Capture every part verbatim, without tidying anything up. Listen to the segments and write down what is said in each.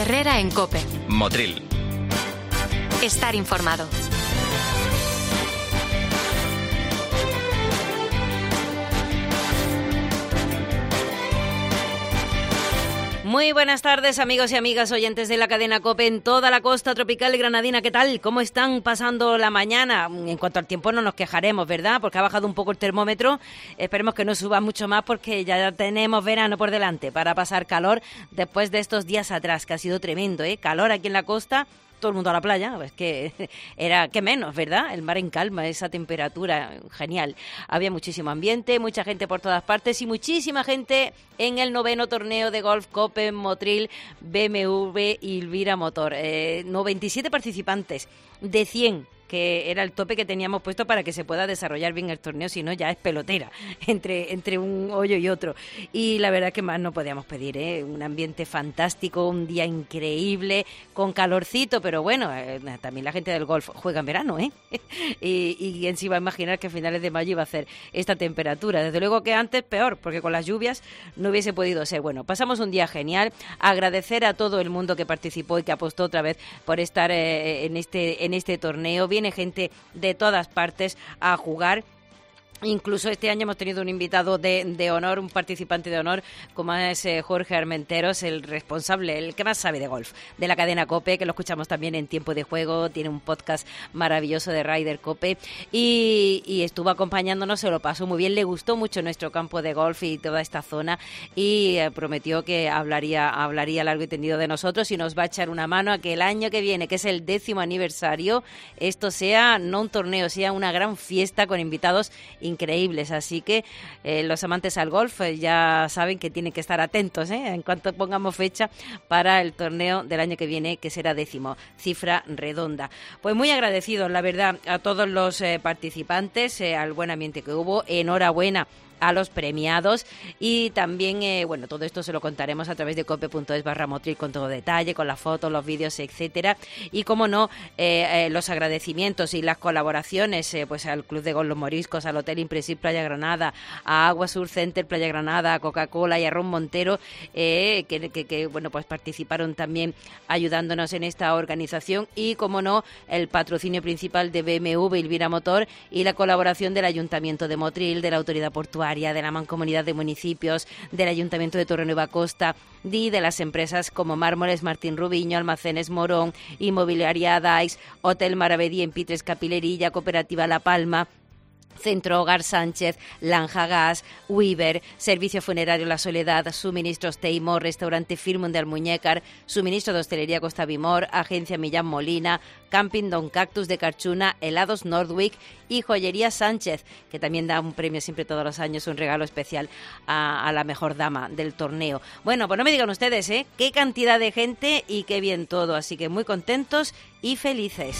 Herrera en COPE. Motril. Estar informado. Muy buenas tardes, amigos y amigas oyentes de la cadena COPE en toda la costa tropical granadina. ¿Qué tal? ¿Cómo están pasando la mañana? En cuanto al tiempo no nos quejaremos, ¿verdad? Porque ha bajado un poco el termómetro. Esperemos que no suba mucho más porque ya tenemos verano por delante para pasar calor después de estos días atrás, que ha sido tremendo, ¿eh? Calor aquí en la costa. Todo el mundo a la playa, es que era que menos, ¿verdad? El mar en calma, esa temperatura, genial. Había muchísimo ambiente, mucha gente por todas partes y muchísima gente en el noveno torneo de golf COPE Motril B M W y Elvira Motor. Eh, noventa y siete participantes de cien, que era el tope que teníamos puesto para que se pueda desarrollar bien el torneo, si no ya es pelotera entre, entre un hoyo y otro. Y la verdad que más no podíamos pedir, ¿eh? Un ambiente fantástico, un día increíble, con calorcito, pero bueno, eh, también la gente del golf juega en verano, ¿eh? y, y quién se iba a imaginar que a finales de mayo iba a hacer esta temperatura. Desde luego que antes peor, porque con las lluvias no hubiese podido ser. Bueno, pasamos un día genial. Agradecer a todo el mundo que participó y que apostó otra vez por estar eh, en este en este torneo. Viene gente de todas partes a jugar. Incluso este año hemos tenido un invitado de, de honor, un participante de honor, como es eh, Jorge Armenteros, el responsable, el que más sabe de golf, de la cadena COPE, que lo escuchamos también en Tiempo de Juego, tiene un podcast maravilloso de Ryder COPE, y, y estuvo acompañándonos, se lo pasó muy bien, le gustó mucho nuestro campo de golf y toda esta zona, y eh, prometió que hablaría, hablaría largo y tendido de nosotros y nos va a echar una mano a que el año que viene, que es el décimo aniversario, esto sea no un torneo, sea una gran fiesta con invitados increíbles, así que eh, los amantes al golf eh, ya saben que tienen que estar atentos ¿eh? en cuanto pongamos fecha para el torneo del año que viene, que será décimo, cifra redonda. Pues muy agradecidos, la verdad, a todos los eh, participantes, eh, al buen ambiente que hubo, enhorabuena a los premiados y también, eh, bueno, todo esto se lo contaremos a través de cope.es barra Motril con todo detalle, con las fotos, los vídeos, etcétera. Y como no, eh, eh, los agradecimientos y las colaboraciones eh, pues al Club de Golf Los Moriscos, al Hotel Impresil Playa Granada, a Agua Sur Center Playa Granada, a Coca-Cola y a Ron Montero, eh, que, que, que, bueno, pues participaron también ayudándonos en esta organización y, como no, el patrocinio principal de B M W y Elvira Motor y la colaboración del Ayuntamiento de Motril, de la Autoridad Portuaria, de la Mancomunidad de Municipios, del Ayuntamiento de Torrenueva Costa y de las empresas como Mármoles Martín Rubiño, Almacenes Morón, Inmobiliaria Dais, Hotel Maravedí en Pitres Capilerilla, Cooperativa La Palma, Centro Hogar Sánchez, Lanja Gas, Weaver, Servicio Funerario La Soledad, Suministros Teimor, Restaurante Firmun de Almuñécar, Suministro de Hostelería Costa Vimor, Agencia Millán Molina, Camping Don Cactus de Carchuna, Helados Nordwick y Joyería Sánchez, que también da un premio siempre todos los años, un regalo especial a, a la mejor dama del torneo. Bueno, pues no me digan ustedes, ¿eh? Qué cantidad de gente y qué bien todo, así que muy contentos y felices.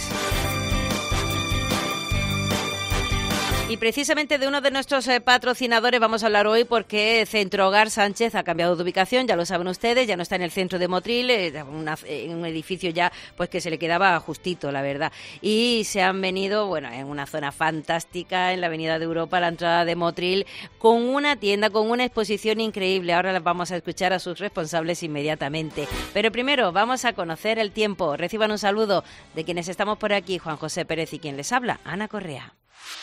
Y precisamente de uno de nuestros eh, patrocinadores vamos a hablar hoy porque Centro Hogar Sánchez ha cambiado de ubicación, ya lo saben ustedes, ya no está en el centro de Motril, eh, una, en un edificio ya pues que se le quedaba justito, la verdad. Y se han venido, bueno, en una zona fantástica, en la Avenida de Europa, la entrada de Motril, con una tienda, con una exposición increíble. Ahora las vamos a escuchar a sus responsables inmediatamente. Pero primero vamos a conocer el tiempo. Reciban un saludo de quienes estamos por aquí, Juan José Pérez y quien les habla, Ana Correa.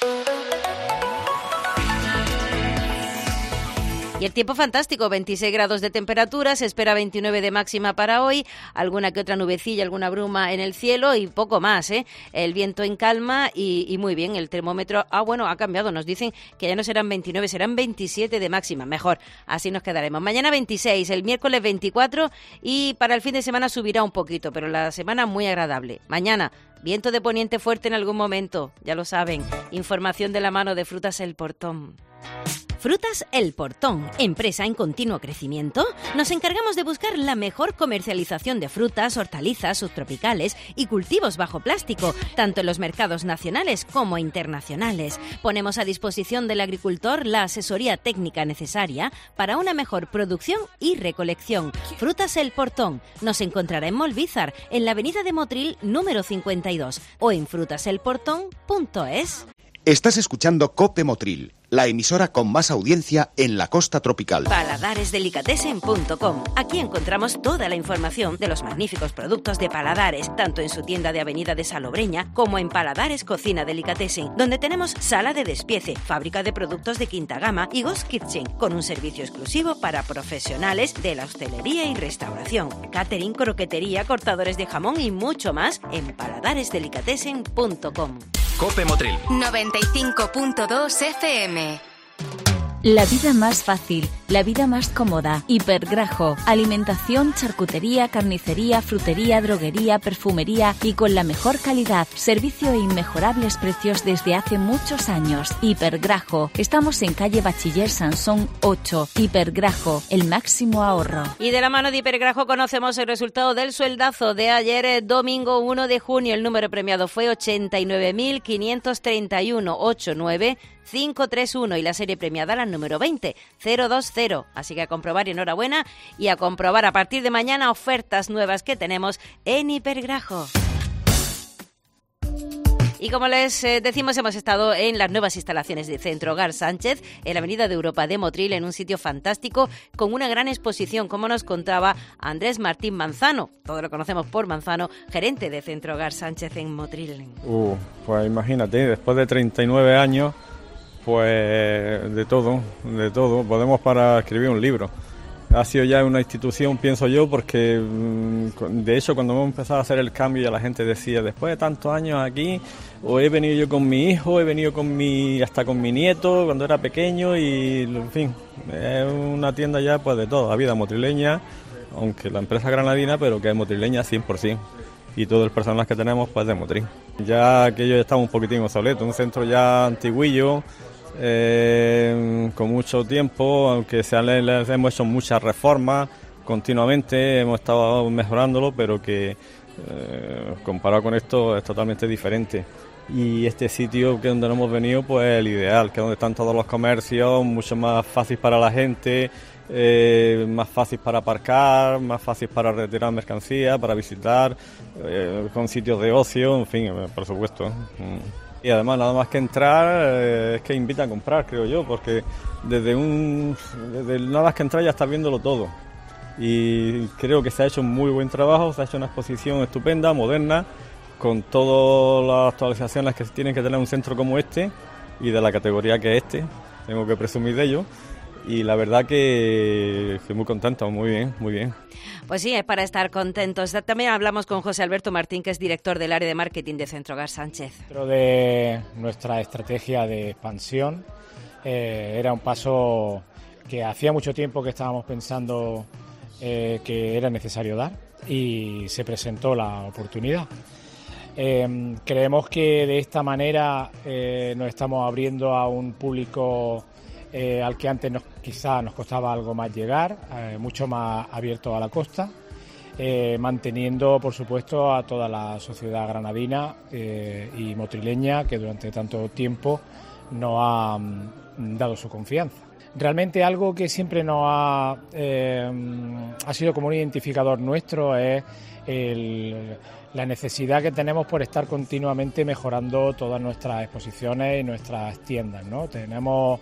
Y el tiempo fantástico, veintiséis grados de temperatura, se espera veintinueve de máxima para hoy, alguna que otra nubecilla, alguna bruma en el cielo y poco más, ¿eh? El viento en calma y, y muy bien, el termómetro, ah bueno, ha cambiado, nos dicen que ya no serán veintinueve, serán veintisiete de máxima, mejor, así nos quedaremos. Mañana veintiséis, el miércoles veinticuatro y para el fin de semana subirá un poquito, pero la semana muy agradable. Mañana, viento de poniente fuerte en algún momento, ya lo saben. Información de la mano de Frutas El Portón. Frutas El Portón, empresa en continuo crecimiento. Nos encargamos de buscar la mejor comercialización de frutas, hortalizas, subtropicales y cultivos bajo plástico, tanto en los mercados nacionales como internacionales. Ponemos a disposición del agricultor la asesoría técnica necesaria para una mejor producción y recolección. Frutas El Portón nos encontrará en Molvízar, en la avenida de Motril número cincuenta y dos o en frutas el portón punto es. Estás escuchando COPE Motril, la emisora con más audiencia en la costa tropical. paladares delicatessen punto com. Aquí encontramos toda la información de los magníficos productos de Paladares, tanto en su tienda de Avenida de Salobreña como en Paladares Cocina Delicatessen, donde tenemos sala de despiece, fábrica de productos de quinta gama y Ghost Kitchen, con un servicio exclusivo para profesionales de la hostelería y restauración, catering, croquetería, cortadores de jamón y mucho más en paladares delicatessen punto com. COPE Motril noventa y cinco punto dos F M. La vida más fácil, la vida más cómoda. Hipergrajo. Alimentación, charcutería, carnicería, frutería, droguería, perfumería y con la mejor calidad. Servicio e inmejorables precios desde hace muchos años. Hipergrajo. Estamos en calle Bachiller Sansón ocho. Hipergrajo. El máximo ahorro. Y de la mano de Hipergrajo conocemos el resultado del sueldazo de ayer, eh, domingo uno de junio. El número premiado fue ochenta y nueve mil quinientos treinta y uno, ochenta y nueve mil quinientos treinta y uno y la serie premiada la número veinte cero dos cero. Así que a comprobar y enhorabuena, y a comprobar a partir de mañana ofertas nuevas que tenemos en Hipergrajo. Y como les eh, decimos, hemos estado en las nuevas instalaciones de Centro Hogar Sánchez, en la Avenida de Europa de Motril, en un sitio fantástico, con una gran exposición, como nos contaba Andrés Martín Manzano, todos lo conocemos por Manzano, gerente de Centro Hogar Sánchez en Motril. Uh, pues imagínate, después de treinta y nueve años, pues de todo, de todo, podemos para escribir un libro. Ha sido ya una institución, pienso yo, porque de hecho cuando hemos empezado a hacer el cambio ya la gente decía, después de tantos años aquí, o he venido yo con mi hijo, he venido con mi hasta con mi nieto cuando era pequeño, y en fin, es una tienda ya pues de todo, la vida motrileña, aunque la empresa granadina, pero que es motrileña cien por ciento, y todo el personal que tenemos pues de Motril. Ya aquello ya está un poquitín obsoleto, un centro ya antiguillo, Eh, con mucho tiempo, aunque se han, les hemos hecho muchas reformas continuamente, hemos estado mejorándolo, pero que eh, comparado con esto es totalmente diferente. Y este sitio que donde nos hemos venido, pues el ideal, que es donde están todos los comercios, mucho más fácil para la gente, eh, más fácil para aparcar, más fácil para retirar mercancía, para visitar, eh, con sitios de ocio, en fin, por supuesto. Mm. Y además nada más que entrar eh, es que invita a comprar, creo yo, porque desde un desde nada más que entrar ya estás viéndolo todo. Y creo que se ha hecho un muy buen trabajo, se ha hecho una exposición estupenda, moderna, con todas las actualizaciones que tienen que tener un centro como este y de la categoría que es este, tengo que presumir de ello. Y la verdad que estoy muy contento, muy bien, muy bien. Pues sí, es para estar contentos. También hablamos con José Alberto Martín, que es director del área de marketing de Centro Hogar Sánchez. Dentro de nuestra estrategia de expansión, eh, era un paso que hacía mucho tiempo que estábamos pensando eh, que era necesario dar, y se presentó la oportunidad. Eh, creemos que de esta manera eh, nos estamos abriendo a un público Eh, al que antes nos, quizá nos costaba algo más llegar, eh, mucho más abierto a la costa, eh, manteniendo por supuesto a toda la sociedad granadina eh, y motrileña que durante tanto tiempo nos ha mm, dado su confianza. Realmente algo que siempre nos ha, eh, ha sido como un identificador nuestro es el, la necesidad que tenemos por estar continuamente mejorando todas nuestras exposiciones y nuestras tiendas, ¿no? Tenemos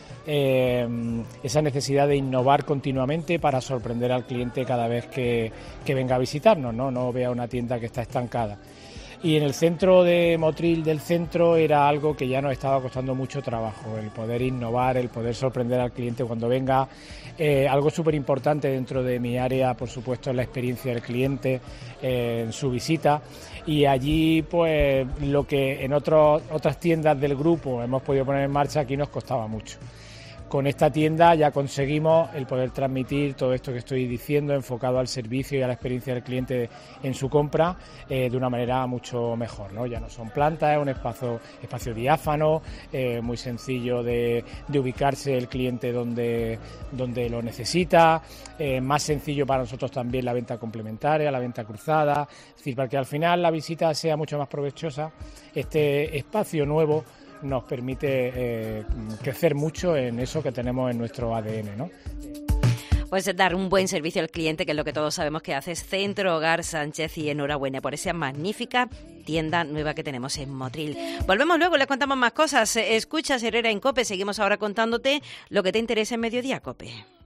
Eh, esa necesidad de innovar continuamente para sorprender al cliente cada vez que, que venga a visitarnos, ¿no? No vea una tienda que está estancada. Y en el centro de Motril del centro era algo que ya nos estaba costando mucho trabajo, el poder innovar, el poder sorprender al cliente cuando venga. Eh, algo súper importante dentro de mi área, por supuesto, es la experiencia del cliente eh, en su visita. Y allí, pues, lo que en otros, otras tiendas del grupo hemos podido poner en marcha, aquí nos costaba mucho. Con esta tienda ya conseguimos el poder transmitir todo esto que estoy diciendo, enfocado al servicio y a la experiencia del cliente en su compra, eh, de una manera mucho mejor, ¿no? Ya no son plantas, es un espacio, espacio diáfano, eh, muy sencillo de, de ubicarse el cliente donde, donde lo necesita, eh, más sencillo para nosotros también la venta complementaria, la venta cruzada, es decir, para que al final la visita sea mucho más provechosa. Este espacio nuevo nos permite eh, crecer mucho en eso que tenemos en nuestro A D N, ¿no? Pues dar un buen servicio al cliente, que es lo que todos sabemos que hace Centro Hogar Sánchez, y enhorabuena por esa magnífica tienda nueva que tenemos en Motril. Volvemos luego, les contamos más cosas. Escuchas Herrera en COPE, seguimos ahora contándote lo que te interesa en Mediodía COPE.